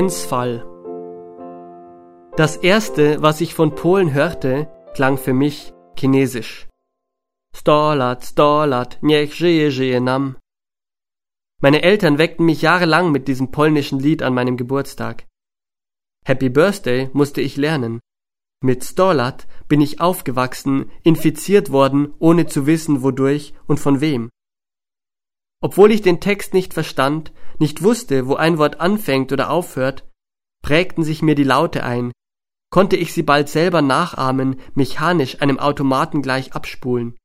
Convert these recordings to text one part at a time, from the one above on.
Menzfall. Das erste, was ich von Polen hörte, klang für mich chinesisch. 100 lat, 100 lat, niech żyje, żyje nam. Meine Eltern weckten mich jahrelang mit diesem polnischen Lied an meinem Geburtstag. Happy Birthday musste ich lernen. Mit 100 lat bin ich aufgewachsen, infiziert worden, ohne zu wissen, wodurch und von wem. Obwohl ich den Text nicht verstand, nicht wusste, wo ein Wort anfängt oder aufhört, prägten sich mir die Laute ein, konnte ich sie bald selber nachahmen, mechanisch einem Automaten gleich abspulen.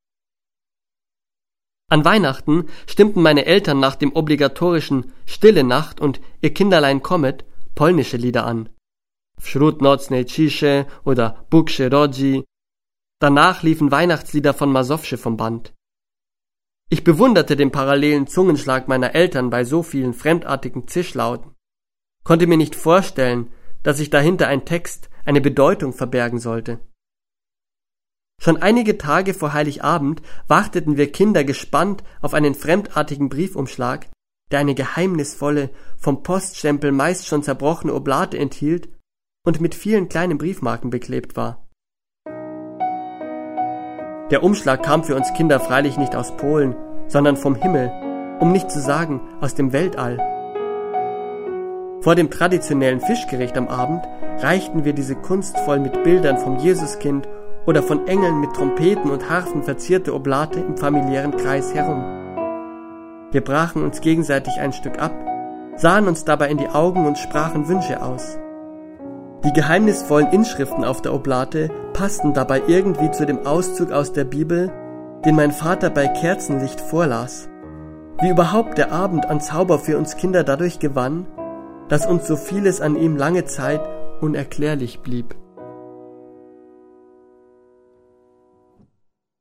An Weihnachten stimmten meine Eltern nach dem obligatorischen Stille Nacht und Ihr Kinderlein kommet polnische Lieder an. Wśród nocnej ciszy oder Bóg się rodzi. Danach liefen Weihnachtslieder von Mazowsze vom Band. Ich bewunderte den parallelen Zungenschlag meiner Eltern bei so vielen fremdartigen Zischlauten, konnte mir nicht vorstellen, dass sich dahinter ein Text, eine Bedeutung verbergen sollte. Schon einige Tage vor Heiligabend warteten wir Kinder gespannt auf einen fremdartigen Briefumschlag, der eine geheimnisvolle, vom Poststempel meist schon zerbrochene Oblate enthielt und mit vielen kleinen Briefmarken beklebt war. Der Umschlag kam für uns Kinder freilich nicht aus Polen, sondern vom Himmel, um nicht zu sagen aus dem Weltall. Vor dem traditionellen Fischgericht am Abend reichten wir diese kunstvoll mit Bildern vom Jesuskind oder von Engeln mit Trompeten und Harfen verzierte Oblate im familiären Kreis herum. Wir brachen uns gegenseitig ein Stück ab, sahen uns dabei in die Augen und sprachen Wünsche aus. Die geheimnisvollen Inschriften auf der Oblate passten dabei irgendwie zu dem Auszug aus der Bibel, den mein Vater bei Kerzenlicht vorlas. Wie überhaupt der Abend an Zauber für uns Kinder dadurch gewann, dass uns so vieles an ihm lange Zeit unerklärlich blieb.